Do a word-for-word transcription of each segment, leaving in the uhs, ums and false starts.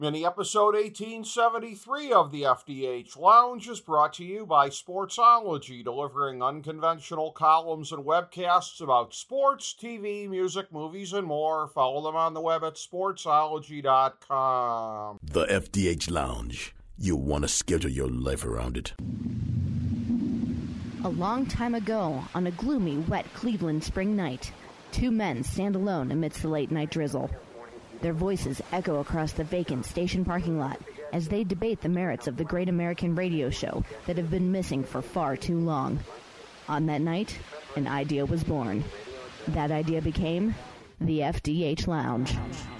Mini episode eighteen seventy-three of the F D H Lounge is brought to you by Sportsology, delivering unconventional columns and webcasts about sports, T V, music, movies, and more. Follow them on the web at sportsology dot com. The F D H Lounge. You want to schedule your life around it. A long time ago, on a gloomy, wet Cleveland spring night, two men stand alone amidst the late-night drizzle. Their voices echo across the vacant station parking lot as they debate the merits of the great American radio show that have been missing for far too long. On that night, an idea was born. That idea became the F D H Lounge.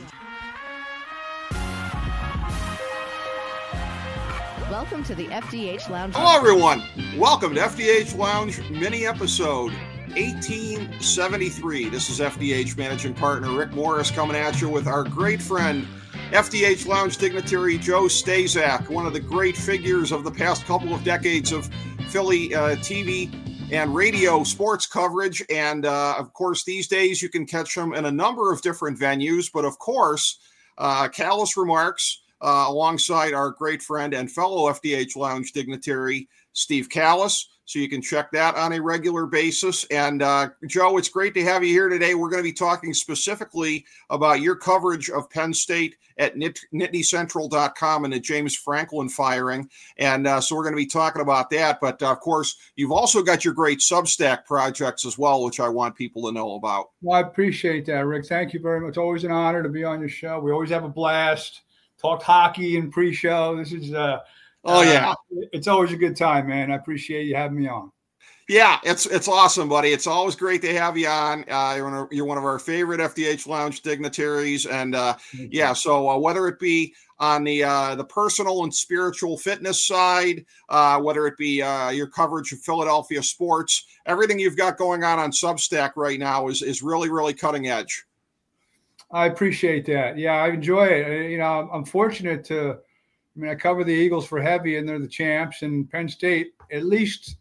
Welcome to the F D H Lounge. Hello, everyone. Welcome to F D H Lounge mini episode eighteen seventy-three. This is F D H managing partner Rick Morris coming at you with our great friend, F D H Lounge dignitary Joe Stazak, one of the great figures of the past couple of decades of Philly uh, T V and radio sports coverage. And uh, of course, these days you can catch him in a number of different venues. But of course, uh, Callous Remarks uh, alongside our great friend and fellow F D H Lounge dignitary Steve Callous. So you can check that on a regular basis. And uh, Joe, it's great to have you here today. We're going to be talking specifically about your coverage of Penn State at Nit- Nittany Central dot com and the James Franklin firing. And uh, so we're going to be talking about that. But uh, of course, you've also got your great Substack projects as well, which I want people to know about. Well, I appreciate that, Rick. Thank you very much. Always an honor to be on your show. We always have a blast. Talked hockey and pre-show. This is uh Oh, yeah. Uh, it's always a good time, man. I appreciate you having me on. Yeah, it's it's awesome, buddy. It's always great to have you on. Uh, you're, one of, you're one of our favorite F D H Lounge dignitaries. And, uh, yeah, so uh, whether it be on the uh, the personal and spiritual fitness side, uh, whether it be uh, your coverage of Philadelphia sports, everything you've got going on on Substack right now is, is really, really cutting edge. I appreciate that. Yeah, I enjoy it. You know, I'm fortunate to – I mean, I cover the Eagles for heavy, and they're the champs. And Penn State, at least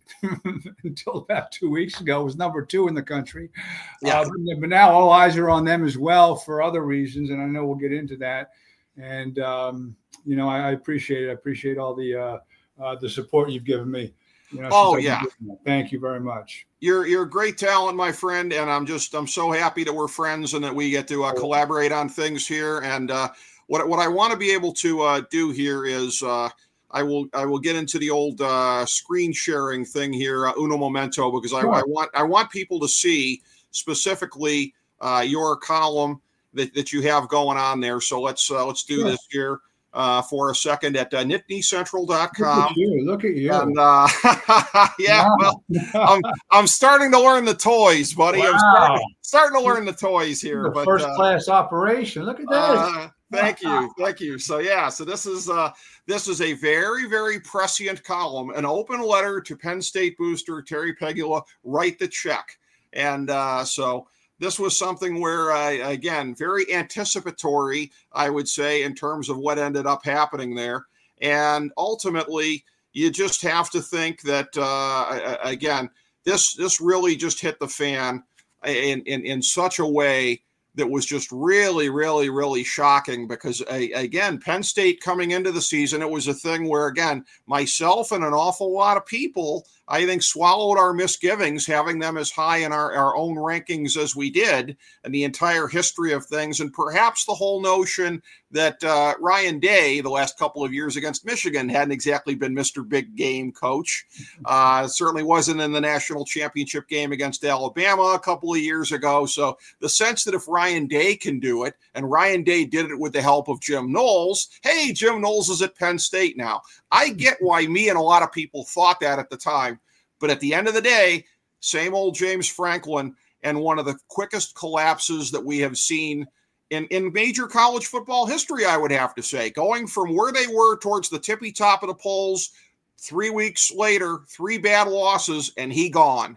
until about two weeks ago, was number two in the country. Yeah. Uh, but, but now all eyes are on them as well for other reasons, and I know we'll get into that. And um, you know, I, I appreciate it. I appreciate all the uh, uh, the support you've given me. You know, oh yeah, thank you very much. You're you're a great talent, my friend, and I'm just I'm so happy that we're friends and that we get to uh, collaborate on things here. And uh, What what I want to be able to uh, do here is uh, I will I will get into the old uh, screen sharing thing here, uh, uno momento, because I, sure. I want I want people to see specifically uh, your column that, that you have going on there. So let's uh, let's do sure. this here uh, for a second at uh, Nittany Central dot com. Look at you! Look at you! And, uh, yeah, wow. well, I'm I'm starting to learn the toys, buddy. Wow. I'm starting, starting to learn the toys here. The but, first uh, class operation. Look at this. Uh, Thank you. Thank you. So, yeah, so this is uh, this is a very, very prescient column, an open letter to Penn State booster Terry Pegula, write the check. And uh, so this was something where, uh, again, very anticipatory, I would say, in terms of what ended up happening there. And ultimately, you just have to think that, uh, again, this this really just hit the fan in, in, in such a way that was just really, really, really shocking because, uh, again, Penn State coming into the season, it was a thing where, again, myself and an awful lot of people, I think, swallowed our misgivings, having them as high in our, our own rankings as we did and the entire history of things. And perhaps the whole notion that uh, Ryan Day, the last couple of years against Michigan, hadn't exactly been Mister Big Game coach. Uh, certainly wasn't in the national championship game against Alabama a couple of years ago. So the sense that if Ryan Day can do it, and Ryan Day did it with the help of Jim Knowles, hey, Jim Knowles is at Penn State now. I get why me and a lot of people thought that at the time. But at the end of the day, same old James Franklin and one of the quickest collapses that we have seen in, in major college football history, I would have to say, going from where they were towards the tippy top of the polls, three weeks later, three bad losses, and he gone.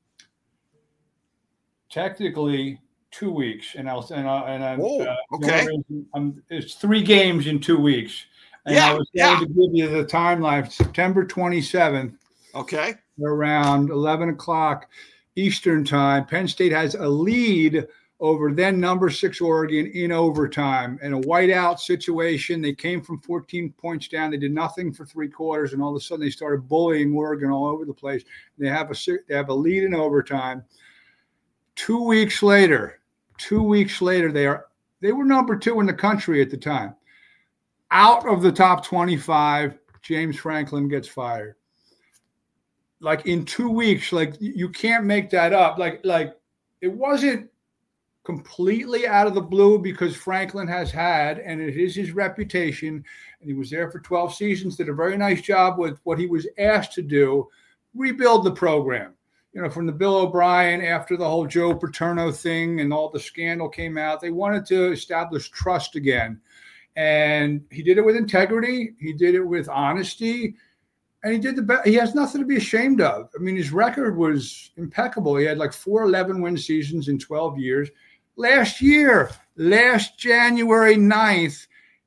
Technically, two weeks, and I'll and, I, and I'm oh, uh, okay. I'm, it's three games in two weeks. And yeah, I was yeah. going to give you the timeline, September twenty-seventh. Okay. Around eleven o'clock Eastern time. Penn State has a lead over then number six Oregon in overtime in a whiteout situation. They came from fourteen points down. They did nothing for three quarters, and all of a sudden they started bullying Oregon all over the place. They have a they have a lead in overtime. Two weeks later, two weeks later, they are they were number two in the country at the time. Out of the top twenty-five, James Franklin gets fired. Like in two weeks, like you can't make that up. Like like it wasn't completely out of the blue because Franklin has had, and it is his reputation, and he was there for twelve seasons, did a very nice job with what he was asked to do, rebuild the program. You know, from the Bill O'Brien after the whole Joe Paterno thing and all the scandal came out, they wanted to establish trust again. And he did it with integrity. He did it with honesty. And he did the best. He has nothing to be ashamed of. I mean, his record was impeccable. He had like four eleven-win seasons in twelve years. Last year, last January ninth,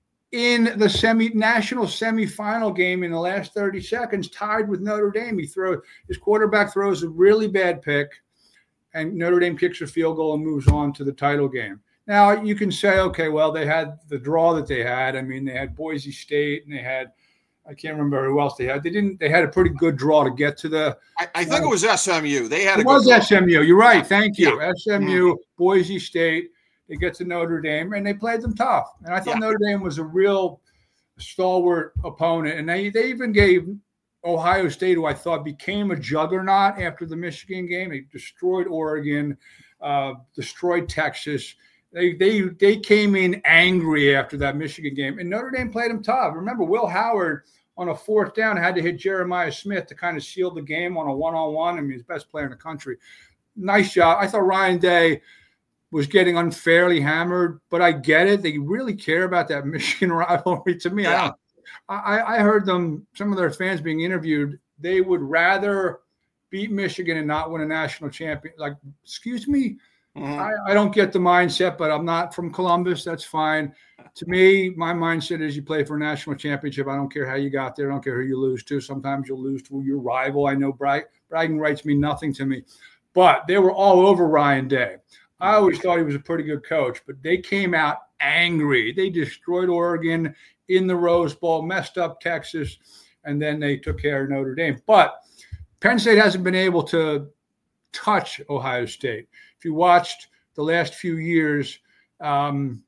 in the semi national semifinal game in the last thirty seconds, tied with Notre Dame. He throws his quarterback throws a really bad pick, and Notre Dame kicks a field goal and moves on to the title game. Now you can say, okay, well, they had the draw that they had. I mean, they had Boise State and they had, I can't remember who else they had. They didn't. They had a pretty good draw to get to the. I, I think uh, it was S M U. They had. It a was good S M U. You're right. Thank you. Yeah. S M U, mm-hmm. Boise State. They get to Notre Dame, and they played them tough. And I thought yeah. Notre Dame was a real stalwart opponent. And they they even gave Ohio State, who I thought became a juggernaut after the Michigan game. They destroyed Oregon, uh, destroyed Texas. They they they came in angry after that Michigan game, and Notre Dame played them tough. Remember, Will Howard on a fourth down had to hit Jeremiah Smith to kind of seal the game on a one-on-one. I mean, he's the best player in the country. Nice job. I thought Ryan Day was getting unfairly hammered, but I get it. They really care about that Michigan rivalry. To me, yeah. I, I I heard them, some of their fans being interviewed, they would rather beat Michigan and not win a national champion. Like, excuse me? Mm-hmm. I, I don't get the mindset, but I'm not from Columbus. That's fine. To me, my mindset is you play for a national championship. I don't care how you got there. I don't care who you lose to. Sometimes you'll lose to your rival. I know brag, bragging rights mean nothing to me. But they were all over Ryan Day. I always thought he was a pretty good coach, but they came out angry. They destroyed Oregon in the Rose Bowl, messed up Texas, and then they took care of Notre Dame. But Penn State hasn't been able to touch Ohio State. If you watched the last few years, um,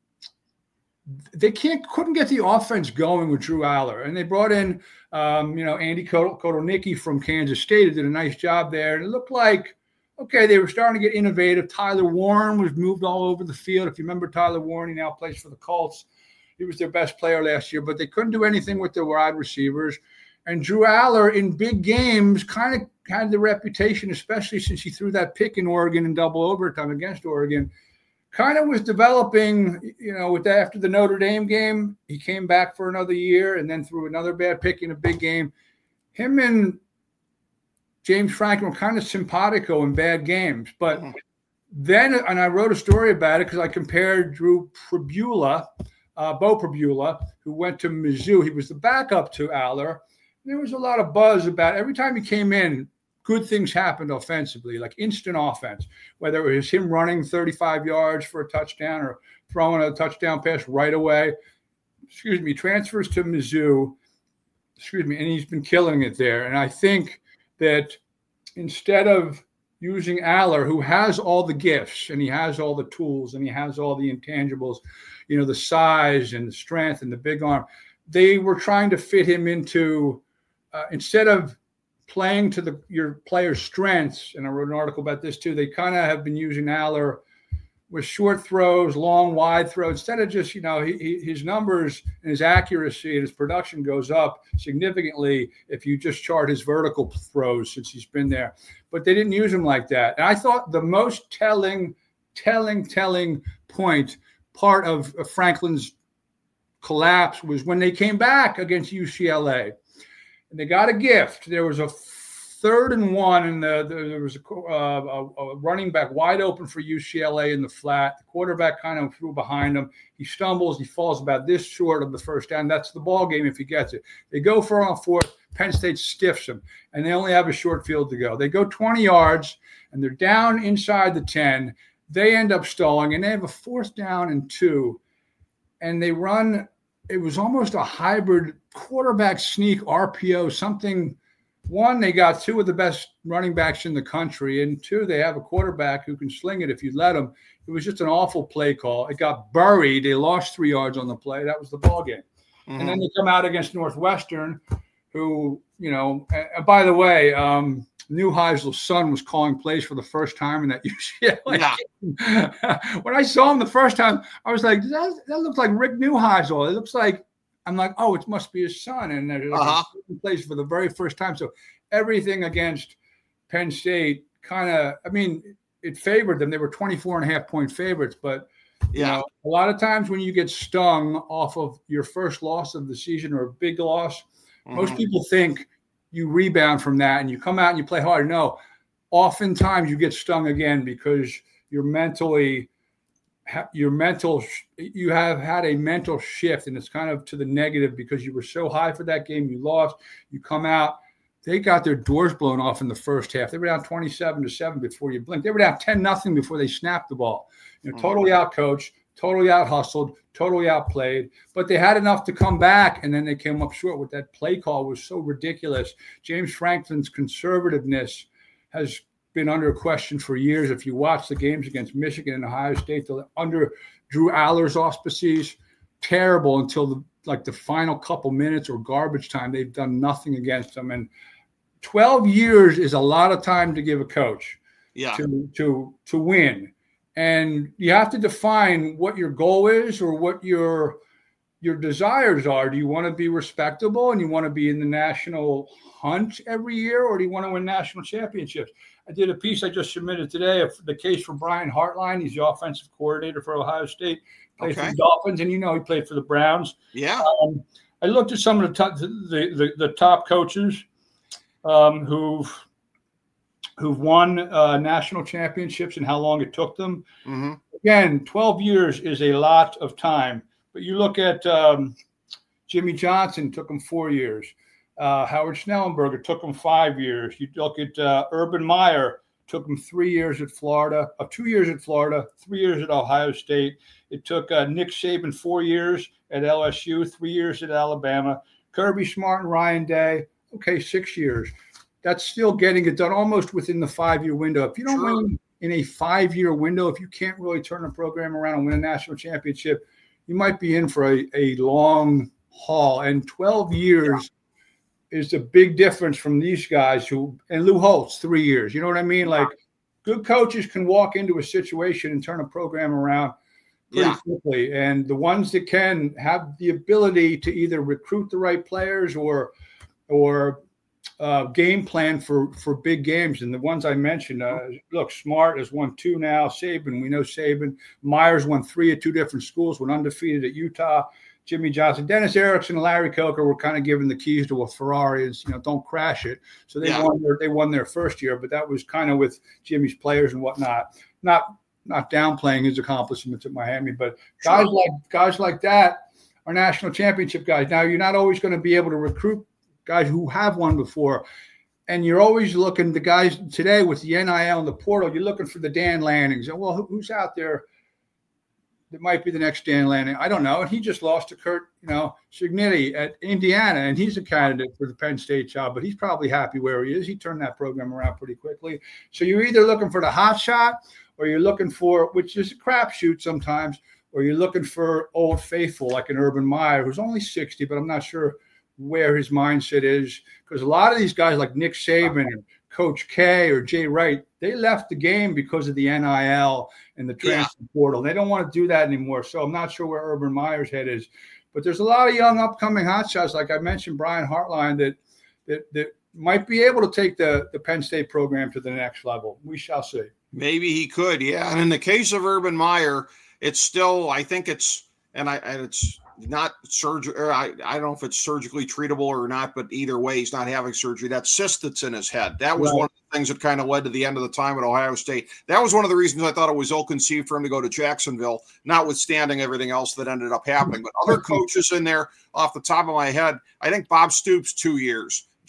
they can't couldn't get the offense going with Drew Aller, and they brought in um, you know Andy Kotelnicki from Kansas State, who did a nice job there, and it looked like okay they were starting to get innovative. Tyler Warren was moved all over the field. If you remember Tyler Warren, he now plays for the Colts. He was their best player last year, but they couldn't do anything with their wide receivers. And Drew Aller in big games kind of had the reputation, especially since he threw that pick in Oregon in double overtime against Oregon, kind of was developing, you know, with that after the Notre Dame game. He came back for another year and then threw another bad pick in a big game. Him and James Franklin were kind of simpatico in bad games. But then, and I wrote a story about it because I compared Drew Pribula, uh, Bo Pribula, who went to Mizzou. He was the backup to Aller. There was a lot of buzz about every time he came in, good things happened offensively, like instant offense, whether it was him running thirty-five yards for a touchdown or throwing a touchdown pass right away. Excuse me, transfers to Mizzou, excuse me, and he's been killing it there. And I think that instead of using Aller, who has all the gifts and he has all the tools and he has all the intangibles, you know, the size and the strength and the big arm, they were trying to fit him into Uh, instead of playing to the your player's strengths, and I wrote an article about this too, they kind of have been using Aller with short throws, long, wide throws. Instead of just, you know, he, he, his numbers and his accuracy and his production goes up significantly if you just chart his vertical throws since he's been there. But they didn't use him like that. And I thought the most telling, telling, telling point, part of, of Franklin's collapse was when they came back against U C L A. And they got a gift. There was a third and one, and the, the, there was a, uh, a, a running back wide open for U C L A in the flat. The quarterback kind of threw behind him. He stumbles. He falls about this short of the first down. That's the ball game if he gets it. They go for on fourth. Penn State stiffs him, and they only have a short field to go. They go twenty yards, and they're down inside the ten, They end up stalling, and they have a fourth down and two, and they run. It was almost a hybrid quarterback sneak R P O, something. One, they got two of the best running backs in the country, and two, they have a quarterback who can sling it if you let him. It was just an awful play call. It got buried. They lost three yards on the play. That was the ball game. Mm-hmm. And then they come out against Northwestern, who, you know, and by the way, um, Neuheisel's son was calling plays for the first time in that U C L A yeah. When I saw him the first time, I was like, that, that looks like Rick Neuheisel. It looks like, I'm like, oh, it must be his son. And they're like uh-huh. plays for the very first time. So everything against Penn State kind of, I mean, it favored them. They were twenty-four and a half point favorites. But, you yeah. know, a lot of times when you get stung off of your first loss of the season or a big loss, mm-hmm. most people think you rebound from that and you come out and you play hard. No, oftentimes you get stung again because you're mentally – your mental, you have had a mental shift, and it's kind of to the negative because you were so high for that game. You lost, you come out, they got their doors blown off in the first half. They were down twenty-seven to seven before you blink. They were down ten nothing before they snapped the ball. You know, totally out-coached, totally out-hustled, totally outplayed, but they had enough to come back, and then they came up short with that play call. Was so ridiculous. James Franklin's conservativeness has been under question for years. If you watch the games against Michigan and Ohio State, under Drew Aller's auspices, terrible until the like the final couple minutes or garbage time. They've done nothing against them. And twelve years is a lot of time to give a coach yeah. to to to win. And you have to define what your goal is or what your your desires are. Do you want to be respectable and you want to be in the national hunt every year, or do you want to win national championships? I did a piece I just submitted today of the case for Brian Hartline. He's the offensive coordinator for Ohio State, played okay. for the Dolphins, and you know he played for the Browns. Yeah. Um, I looked at some of the top, the, the, the top coaches um, who've who've won uh, national championships and how long it took them. Mm-hmm. Again, twelve years is a lot of time. But you look at um, Jimmy Johnson, took him four years. Uh, Howard Schnellenberger took him five years. You look at uh, Urban Meyer, took him three years at Florida, uh, two years at Florida, three years at Ohio State. It took uh, Nick Saban four years at L S U, three years at Alabama. Kirby Smart and Ryan Day, okay, six years. That's still getting it done almost within the five-year window. If you don't sure. win in a five-year window, if you can't really turn a program around and win a national championship, you might be in for a, a long haul. And twelve years yeah. is a big difference from these guys who, and Lou Holtz, three years. You know what I mean? Like, good coaches can walk into a situation and turn a program around pretty yeah. quickly. And the ones that can have the ability to either recruit the right players or, or uh, game plan for, for big games. And the ones I mentioned, uh, look, Smart has won two now. Saban, we know Saban. Myers won three at two different schools, went undefeated at Utah. Jimmy Johnson, Dennis Erickson, and Larry Coker were kind of given the keys to a Ferrari. Is, you know, don't crash it. So they yeah. won their they won their first year, but that was kind of with Jimmy's players and whatnot. Not not downplaying his accomplishments at Miami, but guys sure. like guys like that are national championship guys. Now you're not always going to be able to recruit guys who have won before, and you're always looking the guys today with the N I L and the portal. You're looking for the Dan Lannings. And well, who's out there? That might be the next Dan Lanning. I don't know. And he just lost to Kurt, you know, Cignetti at Indiana, and he's a candidate for the Penn State job, but he's probably happy where he is. He turned that program around pretty quickly. So you're either looking for the hot shot, or you're looking for, which is a crapshoot sometimes, or you're looking for old faithful like an Urban Meyer, who's only sixty, but I'm not sure where his mindset is, because a lot of these guys like Nick Saban and Coach K or Jay Wright, they left the game because of the N I L and the transfer yeah. portal. They don't want to do that anymore. So I'm not sure where Urban Meyer's head is. But there's a lot of young upcoming hotshots, like I mentioned, Brian Hartline, that that that might be able to take the, the Penn State program to the next level. We shall see. Maybe he could, yeah. And in the case of Urban Meyer, it's still, I think it's, and I and it's not surgery. I, I don't know if it's surgically treatable or not, but either way, he's not having surgery. That cyst that's in his head. That was right. one of the things that kind of led to the end of the time at Ohio State. That was one of the reasons I thought it was ill-conceived for him to go to Jacksonville, notwithstanding everything else that ended up happening. But other coaches in there, off the top of my head, I think Bob Stoops, two years.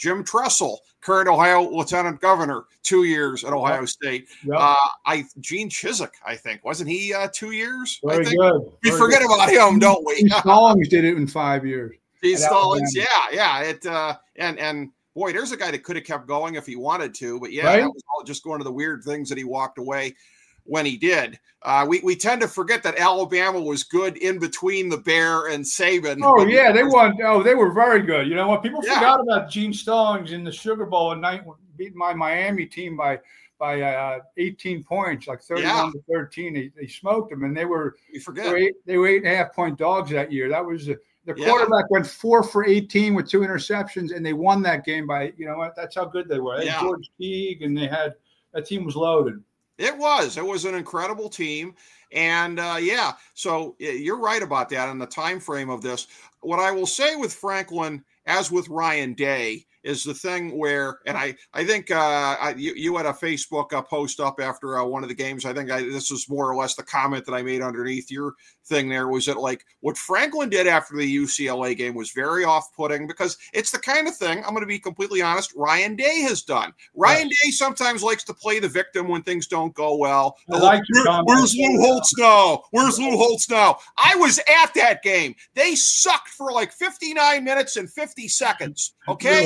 Jim Tressel, current Ohio Lieutenant Governor, two years at Ohio State. Yep. Uh, I Gene Chiswick, I think, wasn't he uh, two years? Very I think? good. We Very forget good. about him, don't we? Stallings did it in five years. Steve Stallings, yeah, yeah. It uh, and and boy, there's a guy that could have kept going if he wanted to, but yeah, right? That was all just one of the weird things that he walked away when he did. Uh, we, we tend to forget that Alabama was good in between the Bear and Saban. Oh, yeah, they won. Oh, they were very good. You know what? People yeah. forgot about Gene Stallings in the Sugar Bowl at night, beating my Miami team by by uh, eighteen points, like thirty-one yeah. to thirteen. They, they smoked them, and they were, we forget. They were, eight, they were eight and a half point dogs that year. That was uh, the quarterback yeah. went four for eighteen with two interceptions, and they won that game by, you know what? That's how good they were. They yeah. had George Teague, and they had that team was loaded. It was. It was an incredible team. And, uh, yeah, so you're right about that in the time frame of this. What I will say with Franklin, as with Ryan Day, is the thing where, and I, I think uh, I, you, you had a Facebook uh, post up after uh, one of the games. I think I, this was more or less the comment that I made underneath your thing there, was that like what Franklin did after the U C L A game was very off-putting, because it's the kind of thing, I'm going to be completely honest, Ryan Day has done. Ryan yes. Day sometimes likes to play the victim when things don't go well. Like Where, where's Lou Holtz now? Where's Lou Holtz now? I was at that game. They sucked for like fifty-nine minutes and fifty seconds. Okay.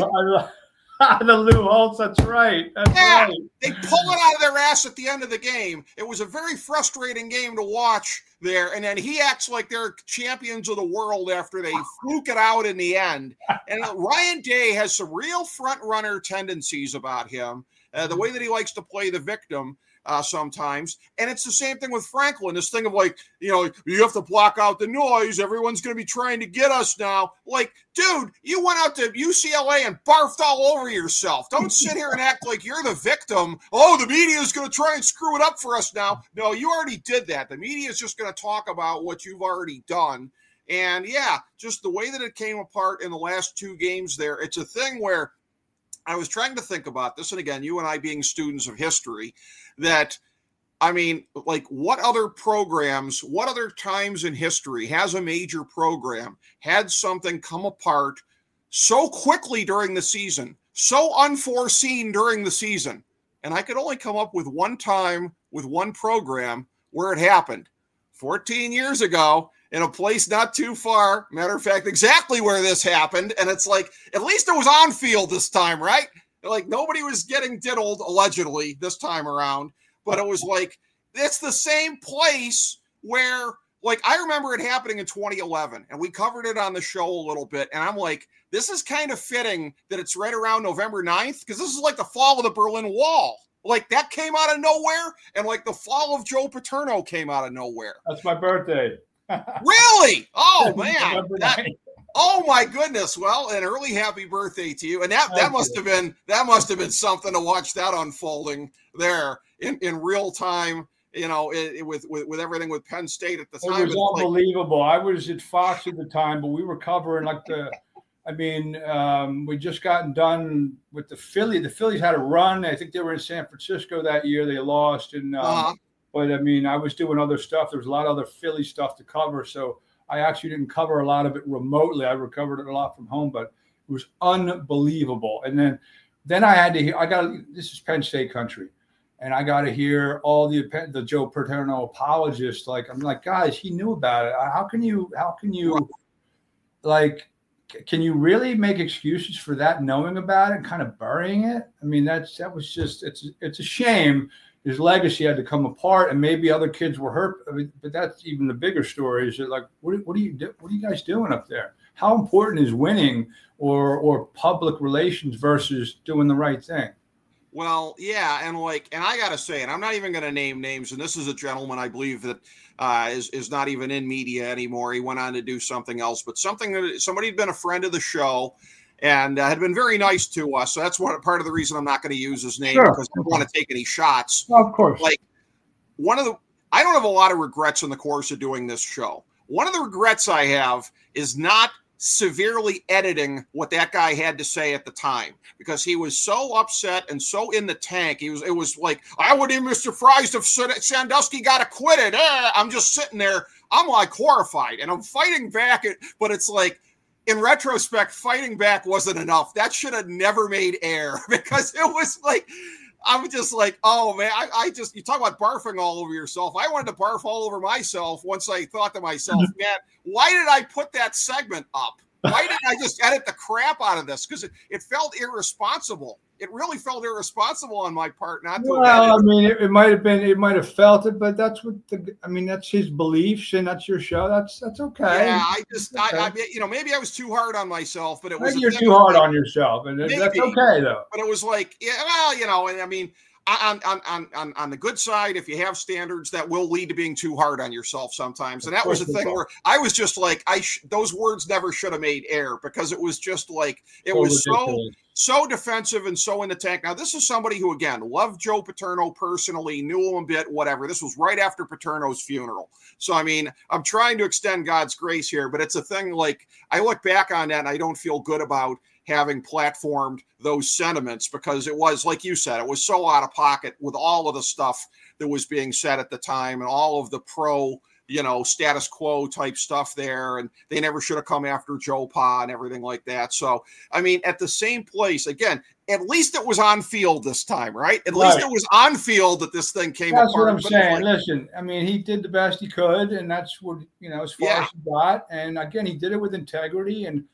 The Lou Holtz, that's right. That's yeah, right. They pull it out of their ass at the end of the game. It was a very frustrating game to watch there. And then he acts like they're champions of the world after they fluke it out in the end. And Ryan Day has some real front runner tendencies about him, uh, the way that he likes to play the victim. Uh, sometimes. And it's the same thing with Franklin, this thing of like, you know, you have to block out the noise. Everyone's going to be trying to get us now. Like, dude, you went out to U C L A and barfed all over yourself. Don't sit here and act like you're the victim. Oh, the media is going to try and screw it up for us now. No, you already did that. The media is just going to talk about what you've already done. And yeah, just the way that it came apart in the last two games there, it's a thing where I was trying to think about this, and again, you and I being students of history, that, I mean, like what other programs, what other times in history has a major program had something come apart so quickly during the season, so unforeseen during the season? And I could only come up with one time with one program where it happened fourteen years ago. In a place not too far, matter of fact, exactly where this happened. And it's like, at least it was on field this time, right? Like nobody was getting diddled allegedly this time around, but it was like, it's the same place where, like, I remember it happening in twenty eleven and we covered it on the show a little bit. And I'm like, this is kind of fitting that it's right around November ninth, because this is like the fall of the Berlin Wall. Like that came out of nowhere. And like the fall of Joe Paterno came out of nowhere. That's my birthday. Really? Oh man! That, oh my goodness! Well, an early happy birthday to you. And that that must have been that must have been something to watch that unfolding there in, in real time. You know, it, it, with, with with everything with Penn State at the time. It was unbelievable. Like, I was at Fox at the time, but we were covering like the. I mean, um, we just gotten done with the Philly. The Phillies had a run. I think they were in San Francisco that year. They lost, and. Um, uh-huh. But, I mean, I was doing other stuff. There was a lot of other Philly stuff to cover. So I actually didn't cover a lot of it remotely. I recovered it a lot from home, but it was unbelievable. And then then I had to hear – I got – this is Penn State country. And I got to hear all the the Joe Paterno apologists. Like, I'm like, guys, he knew about it. How can you – how can you – like, can you really make excuses for that, knowing about it and kind of burying it? I mean, that's that was just – it's it's a shame. His legacy had to come apart, and maybe other kids were hurt. I mean, but that's even the bigger story. Is that like, what, what are you, do, what are you guys doing up there? How important is winning or or public relations versus doing the right thing? Well, yeah, and like, and I gotta say, and I'm not even gonna name names. And this is a gentleman I believe that uh, is is not even in media anymore. He went on to do something else, but something that somebody had been a friend of the show. And uh, had been very nice to us. So that's one part of the reason I'm not going to use his name, sure, because I don't want to take any shots. Of course. Like one of the, I don't have a lot of regrets in the course of doing this show. One of the regrets I have is not severely editing what that guy had to say at the time, because he was so upset and so in the tank. He was, it was like, I wouldn't even be surprised if Sandusky got acquitted. Eh, I'm just sitting there. I'm like horrified and I'm fighting back. At, but it's like, in retrospect, fighting back wasn't enough. That should have never made air because it was like, I'm just like, oh man, I, I just, you talk about barfing all over yourself. I wanted to barf all over myself once I thought to myself, man, why did I put that segment up? Why didn't I just edit the crap out of this? Because it, it felt irresponsible. It really felt irresponsible on my part not to. Well, I mean, it, it might have been, it might have felt it, but that's what the, I mean, that's his beliefs and that's your show. That's that's okay. Yeah, I just, okay. I, I, you know, maybe I was too hard on myself, but it was. Maybe you're too hard on yourself, and maybe, that's okay though. But it was like, yeah, well, you know, and I mean, on on on on on the good side, if you have standards, that will lead to being too hard on yourself sometimes. And that was the thing where I was just like, I sh- those words never should have made air because it was just like it so was ridiculous. so. So defensive and so in the tank. Now, this is somebody who, again, loved Joe Paterno personally, knew him a bit, whatever. This was right after Paterno's funeral. So, I mean, I'm trying to extend God's grace here, but it's a thing like I look back on that and I don't feel good about having platformed those sentiments because it was, like you said, it was so out of pocket with all of the stuff that was being said at the time and all of the pro you know, status quo type stuff there. And they never should have come after Joe Pa and everything like that. So, I mean, at the same place, again, at least it was on field this time, right? At right. least it was on field that this thing came that's apart. That's what I'm saying. Like, listen, I mean, he did the best he could, and that's what, you know, as far yeah. as he got. And again, he did it with integrity. And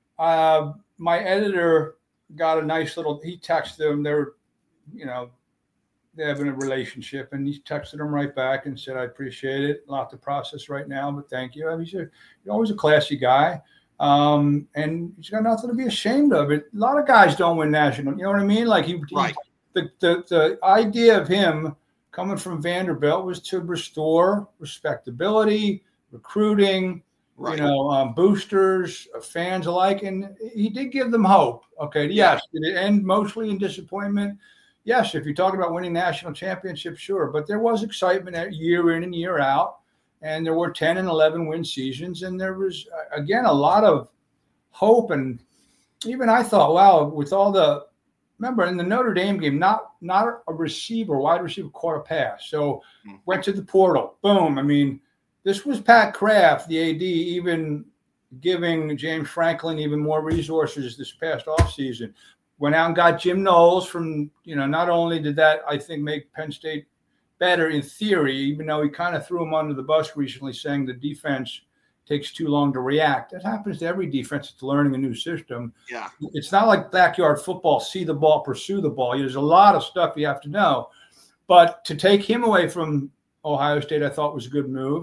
uh, my editor got a nice little, he texted him, they're, you know, they have a relationship, and he texted him right back and said, I appreciate it. A lot to process right now, but thank you. I mean, he's, a, he's always a classy guy. Um, and he's got nothing to be ashamed of. It. A lot of guys don't win national. You know what I mean? Like he, right. he the, the, the idea of him coming from Vanderbilt was to restore respectability, recruiting, right. you know, um, boosters, fans alike. And he did give them hope. Okay. Yes. Did it end mostly in disappointment? Yes, if you're talking about winning national championships, sure. But there was excitement at year in and year out. And there were ten and eleven win seasons. And there was, again, a lot of hope. And even I thought, wow, with all the, remember in the Notre Dame game, not, not a receiver, wide receiver caught a pass. So mm-hmm. went to the portal. Boom. I mean, this was Pat Kraft, the A D, even giving James Franklin even more resources this past offseason. Went out and got Jim Knowles from, you know, not only did that, I think, make Penn State better in theory, even though he kind of threw him under the bus recently, saying the defense takes too long to react. That happens to every defense that's learning a new system. Yeah. It's not like backyard football, see the ball, pursue the ball. There's a lot of stuff you have to know. But to take him away from Ohio State, I thought was a good move.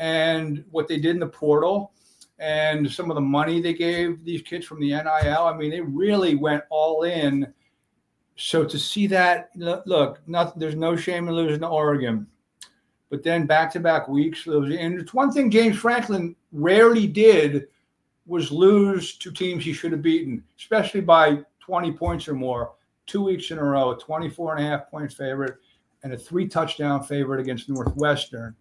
And what they did in the portal, and some of the money they gave these kids from the N I L, I mean, they really went all in. So to see that, look, not, there's no shame in losing to Oregon. But then back-to-back weeks, and it's one thing James Franklin rarely did was lose to teams he should have beaten, especially by twenty points or more, two weeks in a row, a twenty-four and a half point favorite and a three-touchdown favorite against Northwestern.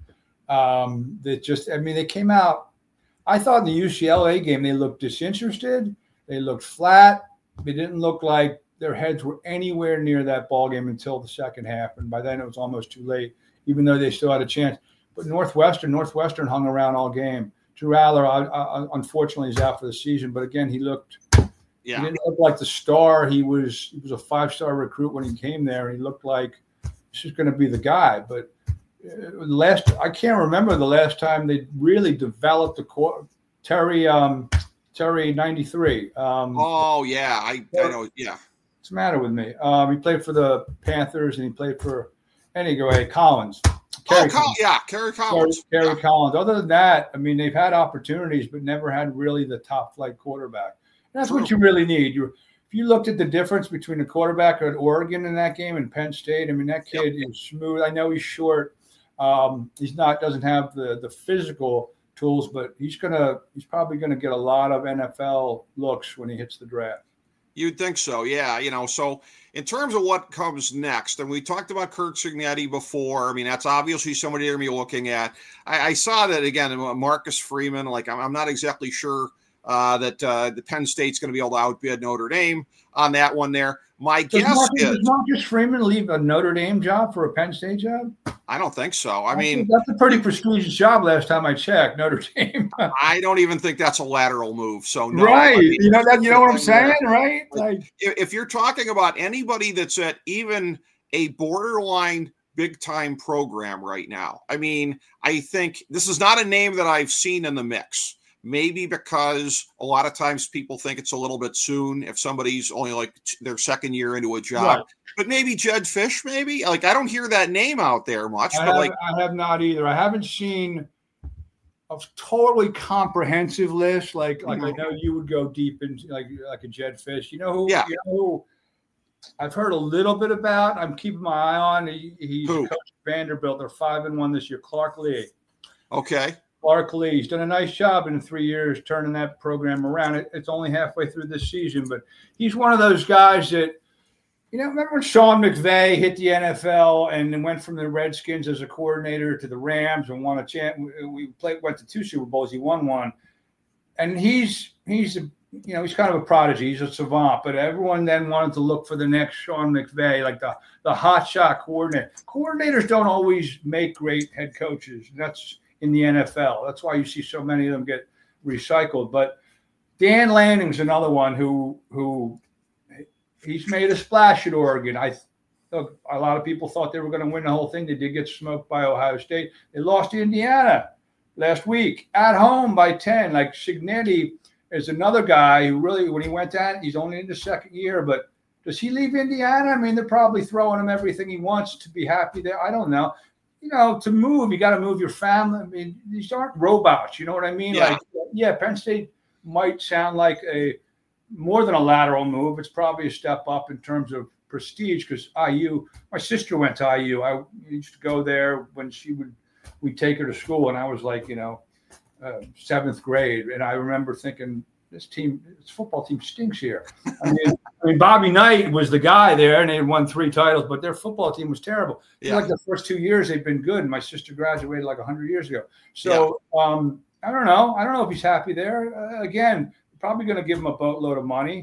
Um, that just, I mean, they came out. I thought in the U C L A game, they looked disinterested. They looked flat. They didn't look like their heads were anywhere near that ball game until the second half. And by then it was almost too late, even though they still had a chance. But Northwestern, Northwestern hung around all game. Drew Aller, uh, uh, unfortunately, is out for the season. But again, he looked, yeah. he didn't look like the star. He was, he was a five-star recruit when he came there. He looked like this is going to be the guy. But last, I can't remember the last time they really developed the core. Terry, um, Terry ninety-three. Um, oh yeah, I, I know. Yeah, what's the matter with me? Um, he played for the Panthers and he played for anyway Collins. Kerry oh, Collins. yeah, Kerry Collins. Kerry, Kerry yeah. Collins. Other than that, I mean, they've had opportunities, but never had really the top flight quarterback. And that's True. What you really need. You, if you looked at the difference between the quarterback at Oregon in that game and Penn State, I mean, that kid yep. is smooth. I know he's short. Um, he's not doesn't have the the physical tools, but he's gonna he's probably gonna get a lot of N F L looks when he hits the draft. You'd think so, yeah. You know, so in terms of what comes next, and we talked about Curt Cignetti before. I mean, that's obviously somebody you're gonna be looking at. I, I saw that again, Marcus Freeman. Like, I'm, I'm not exactly sure uh, that uh, the Penn State's going to be able to outbid Notre Dame on that one there. My does guess Marcus, is does Marcus Freeman leave a Notre Dame job for a Penn State job? I don't think so. I mean, that's a pretty prestigious job last time I checked, Notre Dame. I don't even think that's a lateral move. So no, right. I mean, you know that you know what I'm saying, right? Like, if you're talking about anybody that's at even a borderline big time program right now, I mean, I think this is not a name that I've seen in the mix. Maybe because a lot of times people think it's a little bit soon if somebody's only like their second year into a job. Right. But maybe Jedd Fisch, maybe like I don't hear that name out there much. I but have, like I have not either. I haven't seen a totally comprehensive list. Like like mm-hmm. I know you would go deep into like like a Jedd Fisch. You know who? Yeah. You know who I've heard a little bit about. I'm keeping my eye on. He, he's who? Coach Vanderbilt. They're five and one this year. Clark Lea. Okay. Clark Lea. He's done a nice job in three years turning that program around. It, it's only halfway through this season, but he's one of those guys that, you know, remember when Sean McVay hit the N F L and then went from the Redskins as a coordinator to the Rams and won a champ? We played, went to two Super Bowls. He won one. And he's, he's a, you know, he's kind of a prodigy. He's a savant, but everyone then wanted to look for the next Sean McVay, like the, the hot shot coordinator. Coordinators don't always make great head coaches. That's in the N F L. That's why you see so many of them get recycled. But Dan Lanning's another one who who he's made a splash at Oregon. I look, a lot of people thought they were going to win the whole thing. They did get smoked by Ohio State. They lost to Indiana last week at home by ten. Like Cignetti is another guy who really, when he went down, he's only in the second year, but does he leave Indiana? I mean, they're probably throwing him everything he wants to be happy there. I don't know. You know, to move, you got to move your family. I mean, these aren't robots. You know what I mean? Yeah. Like, yeah, Penn State might sound like a more than a lateral move. It's probably a step up in terms of prestige because I U, my sister went to I U. I used to go there when she would, we'd take her to school, and I was like, you know, uh, seventh grade. And I remember thinking, this team, this football team stinks here. I mean, I mean, Bobby Knight was the guy there, and they had won three titles, but their football team was terrible. Yeah. Like the first two years, they've been good. And my sister graduated like one hundred years ago. So yeah. um, I don't know. I don't know if he's happy there. Uh, again, probably going to give him a boatload of money.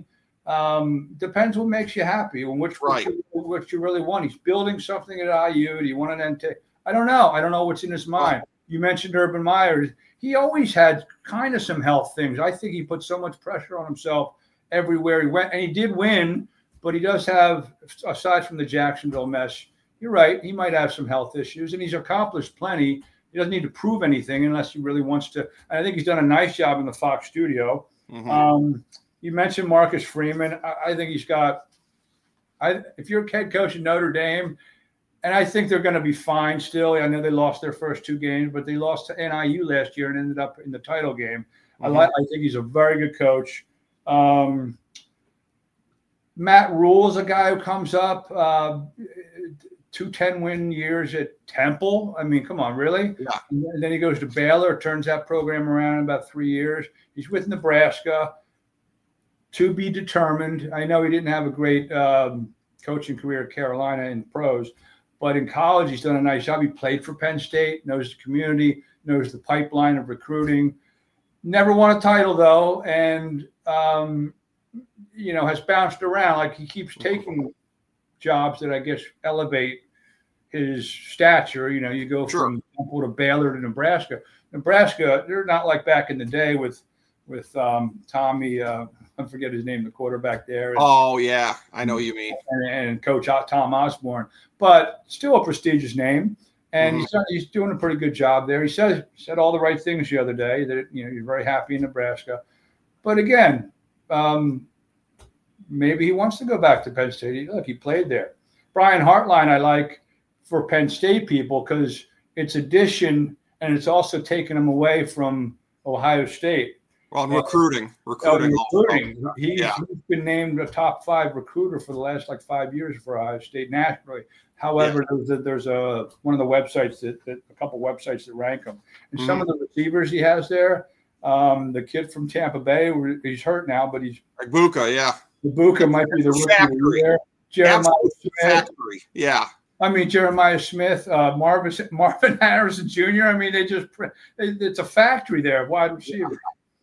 Um, depends what makes you happy and which, right. which, you, which you really want. He's building something at I U. Do you want an N T? I don't know. I don't know what's in his mind. Oh. You mentioned Urban Meyer. He always had kind of some health things. I think he put so much pressure on himself everywhere he went, and he did win, but he does have, aside from the Jacksonville mess, you're right, he might have some health issues, and he's accomplished plenty. He doesn't need to prove anything unless he really wants to. And I think he's done a nice job in the Fox studio. Mm-hmm. Um, you mentioned Marcus Freeman. I, I think he's got I, – if you're a head coach at Notre Dame – and I think they're going to be fine still. I know they lost their first two games, but they lost to N I U last year and ended up in the title game. Mm-hmm. I like. I think he's a very good coach. Um, Matt Rule is a guy who comes up uh, two ten-win years at Temple. I mean, come on, really? Yeah. And then he goes to Baylor, turns that program around in about three years. He's with Nebraska. To be determined. I know he didn't have a great um, coaching career at Carolina in pros. But in college, he's done a nice job. He played for Penn State, knows the community, knows the pipeline of recruiting. Never won a title, though, and, um, you know, has bounced around. Like, he keeps taking jobs that I guess elevate his stature. You know, you go sure. from Temple to Baylor to Nebraska. Nebraska, they're not like back in the day with with um, Tommy, uh, I forget his name, the quarterback there. And, oh, yeah, I know what you mean. And, and Coach Tom Osborne, but still a prestigious name. And mm-hmm. he's, he's doing a pretty good job there. He said, said all the right things the other day, that, you know, he's very happy in Nebraska. But again, um, maybe he wants to go back to Penn State. Look, he played there. Brian Hartline, I like for Penn State people because it's addition and it's also taking him away from Ohio State. Well, and recruiting, recruiting. Oh, recruiting. He's, yeah. he's been named a top five recruiter for the last like five years for Ohio State nationally. However, yeah. there's, a, there's a one of the websites that, that a couple websites that rank him, and mm-hmm. some of the receivers he has there. Um, the kid from Tampa Bay, he's hurt now, but he's Ibuka, yeah. Ibuka might be the rookie there. Jeremiah Smith, factory. Yeah. I mean, Jeremiah Smith, uh, Marvin Marvin Harrison Junior I mean, they just it's a factory there of wide receivers.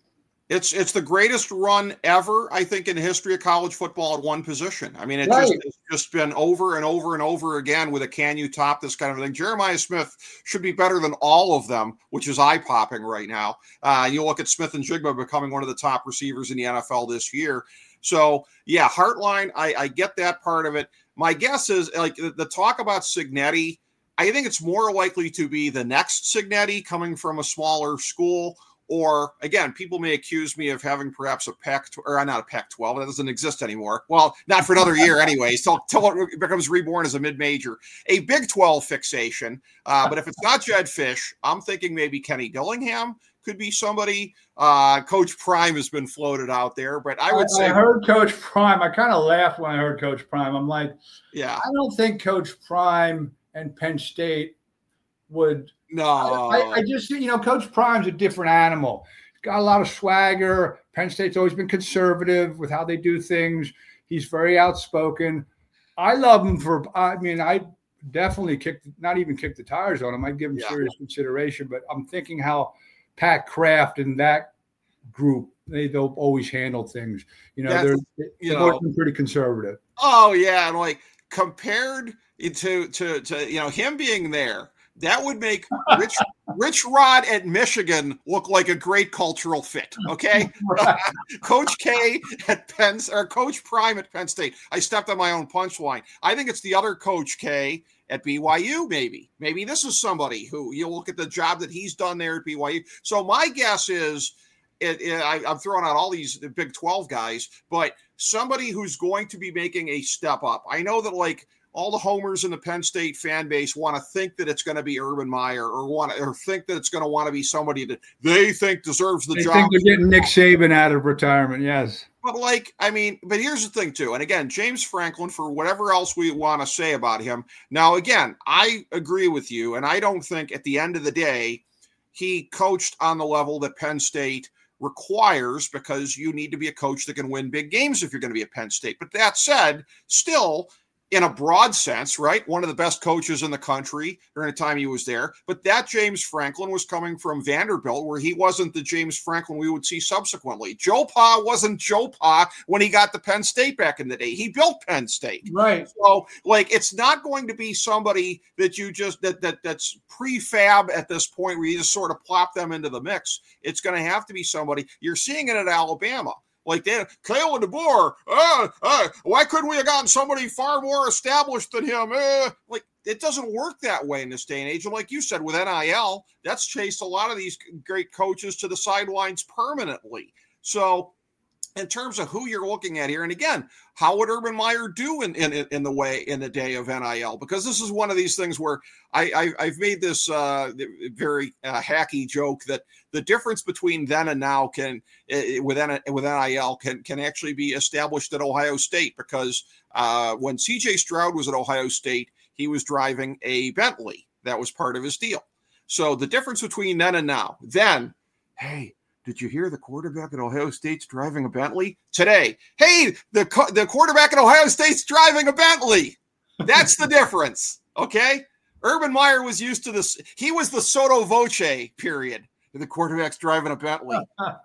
It's it's the greatest run ever, I think, in the history of college football at one position. I mean, it Right. just it's just been over and over and over again with a can you top this kind of thing. Jeremiah Smith should be better than all of them, which is eye popping right now. Uh, you look at Smith and Jigba becoming one of the top receivers in the N F L this year. So yeah, Hartline, I, I get that part of it. My guess is like the, the talk about Cignetti. I think it's more likely to be the next Cignetti coming from a smaller school. Or again, people may accuse me of having perhaps a Pac or not a Pac twelve. That doesn't exist anymore. Well, not for another year anyway. So till it becomes reborn as a mid-major, a Big twelve fixation. Uh, but if it's not Jed Fish, I'm thinking maybe Kenny Dillingham could be somebody. Uh, Coach Prime has been floated out there, but I would I, say I heard Coach Prime. I kind of laughed when I heard Coach Prime. I'm like, yeah, I don't think Coach Prime and Penn State would. No, I, I just, you know, Coach Prime's a different animal. He's got a lot of swagger. Penn State's always been conservative with how they do things. He's very outspoken. I love him for, I mean, I definitely kicked, not even kick the tires on him. I'd give him Yeah. serious consideration, but I'm thinking how Pat Kraft and that group, they, they'll always handle things. You know, That's- they're, you they've know. always been pretty conservative. Oh yeah, and like compared to to to you know him being there, that would make Rich Rich Rod at Michigan look like a great cultural fit. Okay, Right. Coach K at Penn or Coach Prime at Penn State. I stepped on my own punchline. I think it's the other Coach K at B Y U. Maybe maybe this is somebody who you look at the job that he's done there at B Y U. So my guess is. It, it, I, I'm throwing out all these Big twelve guys, but somebody who's going to be making a step up. I know that like all the homers in the Penn State fan base want to think that it's going to be Urban Meyer or want to, or think that it's going to want to be somebody that they think deserves the They job. think they're getting Nick Saban out of retirement. Yes. But like, I mean, but here's the thing too. And again, James Franklin, for whatever else we want to say about him. Now, again, I agree with you. And I don't think at the end of the day, he coached on the level that Penn State requires, because you need to be a coach that can win big games if you're going to be at Penn State. But that said, still, in a broad sense, right, one of the best coaches in the country during the time he was there. But that James Franklin was coming from Vanderbilt, where he wasn't the James Franklin we would see subsequently. Joe Pa wasn't Joe Pa when he got to Penn State back in the day. He built Penn State. Right. So, like, it's not going to be somebody that you just that that that's prefab at this point where you just sort of plop them into the mix. It's going to have to be somebody. You're seeing it at Alabama. Like that, Kalen DeBoer, uh, uh, why couldn't we have gotten somebody far more established than him? Uh, like, it doesn't work that way in this day and age. And like you said, with N I L, that's chased a lot of these great coaches to the sidelines permanently. So in terms of who you're looking at here, and again, how would Urban Meyer do in, in, in the way in the day of N I L? Because this is one of these things where I, I, I've made this uh, very uh, hacky joke that the difference between then and now can uh, with, N, with N I L can, can actually be established at Ohio State, because uh, when C J Stroud was at Ohio State, he was driving a Bentley. That was part of his deal. So the difference between then and now, then, hey, did you hear the quarterback at Ohio State's driving a Bentley? Today, hey, the, the quarterback at Ohio State's driving a Bentley. That's the difference, okay? Urban Meyer was used to this. He was the Soto Voce period. The quarterback's driving a Bentley.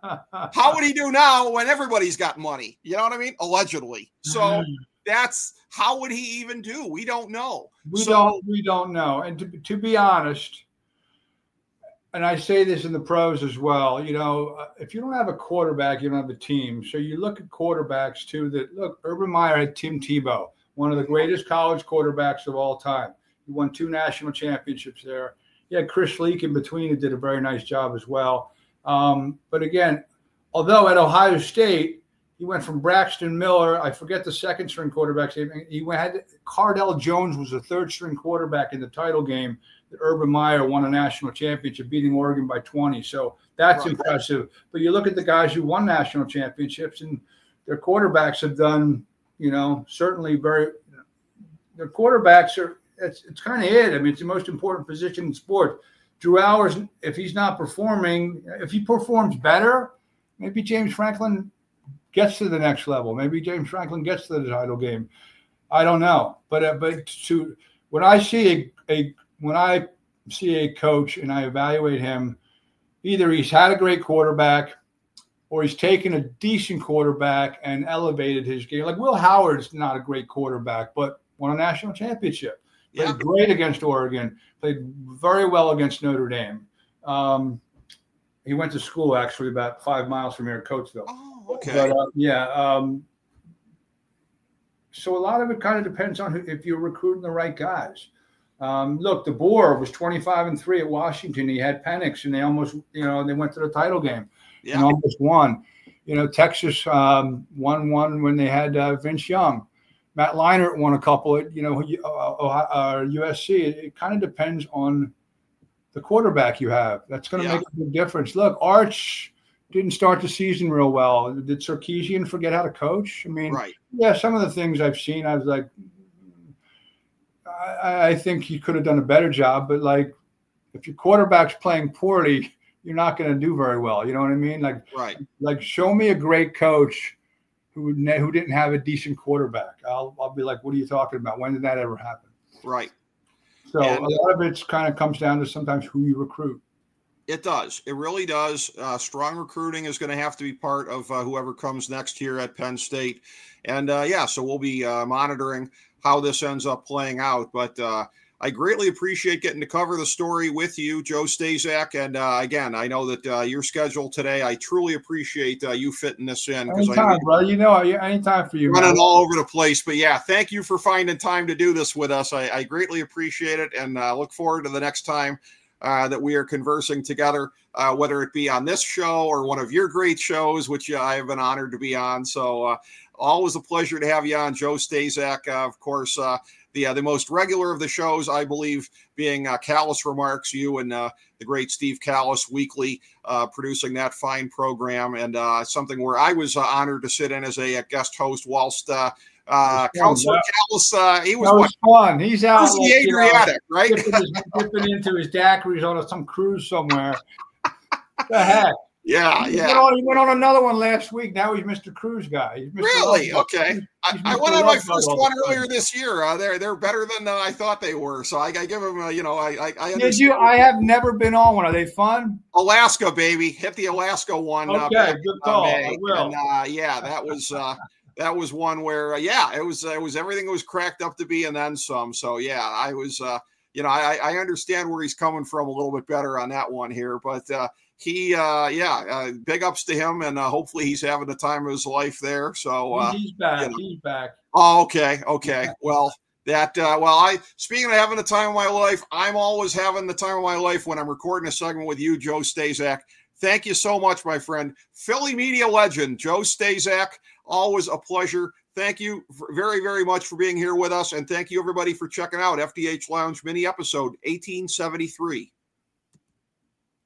How would he do now when everybody's got money? You know what I mean? Allegedly. So that's how would he even do? We don't know. We so, don't. We don't know. And to, to be honest, and I say this in the pros as well, you know, if you don't have a quarterback, you don't have a team. So you look at quarterbacks too. That look, Urban Meyer had Tim Tebow, one of the greatest college quarterbacks of all time. He won two national championships there. He had Chris Leak in between, who did a very nice job as well. Um, but again, although at Ohio State, he went from Braxton Miller, I forget the second string quarterback's name. He went, had Cardell Jones was the third string quarterback in the title game. Urban Meyer won a national championship, beating Oregon by twenty. So that's right. Impressive. But you look at the guys who won national championships, and their quarterbacks have done, you know, certainly very – their quarterbacks are – it's it's kind of it. I mean, it's the most important position in sports. Drew Alers, if he's not performing, if he performs better, maybe James Franklin gets to the next level. Maybe James Franklin gets to the title game. I don't know. But uh, but to when I see a, a – when I see a coach and I evaluate him, either he's had a great quarterback or he's taken a decent quarterback and elevated his game. Like Will Howard's not a great quarterback, but won a national championship. Played yeah. great against Oregon. Played very well against Notre Dame. Um, he went to school actually about five miles from here at Coatesville. Oh, okay. But, uh, yeah. Um, so a lot of it kind of depends on who, if you're recruiting the right guys. Um, look, DeBoer was twenty-five and three at Washington. He had Penix, and they almost, you know, they went to the title game yeah. and almost won. You know, Texas um, won one when they had uh, Vince Young. Matt Leinart won a couple at, you know, uh, U S C. It, it kind of depends on the quarterback you have. That's going to yeah. make a big difference. Look, Arch didn't start the season real well. Did Sarkisian forget how to coach? I mean, right. yeah, some of the things I've seen, I was like, I, I think he could have done a better job. But, like, if your quarterback's playing poorly, you're not going to do very well. You know what I mean? Like, right. like show me a great coach who who didn't have a decent quarterback. I'll I'll be like, what are you talking about? When did that ever happen? Right. So and, a lot of it kind of comes down to sometimes who you recruit. It does. It really does. Uh, strong recruiting is going to have to be part of uh, whoever comes next here at Penn State. And, uh, yeah, so we'll be uh, monitoring how this ends up playing out. But uh, I greatly appreciate getting to cover the story with you, Joe Staszak. And, uh, again, I know that uh, your schedule today, I truly appreciate uh, you fitting this in. Anytime, I know brother. You know, anytime for you. Running man. all over the place. But, yeah, thank you for finding time to do this with us. I, I greatly appreciate it, and uh, look forward to the next time uh, that we are conversing together, uh, whether it be on this show or one of your great shows, which uh, I have been honored to be on. So uh, always a pleasure to have you on, Joe Staszak. Uh, of course, uh, the uh, the most regular of the shows, I believe, being uh, Callis Remarks, you and uh, the great Steve Callis weekly, uh, producing that fine program, and uh, something where I was uh, honored to sit in as a, a guest host whilst uh, uh, Counselor Callis, uh, he was, that was what, fun. He's out was like, the Adriatic, you know, right? Dipping, his, dipping into his daiquiris on some cruise somewhere. The heck? Yeah, he yeah. Went on, he went on another one last week. Now he's Mister Cruise guy. He's Mister Really? Love okay. He's, he's I, I went on my first one earlier this year. Uh, they're they're better than uh, I thought they were. So I, I give them, uh, you know, I I, I Did you? I have never been on one. Are they fun? Alaska, baby. Hit the Alaska one. Okay, uh, back good in, call. uh, May. I will. And, uh, yeah, that was uh, that was one where uh, yeah, it was uh, it was everything was cracked up to be and then some. So yeah, I was uh, you know I I understand where he's coming from a little bit better on that one here, but. Uh, He, uh, yeah, uh, big ups to him, and uh, hopefully he's having the time of his life there. So uh, he's back. You know. He's back. Oh, okay, okay. Well, that, uh, well, I speaking of having the time of my life, I'm always having the time of my life when I'm recording a segment with you, Joe Staszak. Thank you so much, my friend. Philly media legend, Joe Staszak. Always a pleasure. Thank you very, very much for being here with us, and thank you everybody for checking out F D H Lounge mini episode eighteen seventy-three.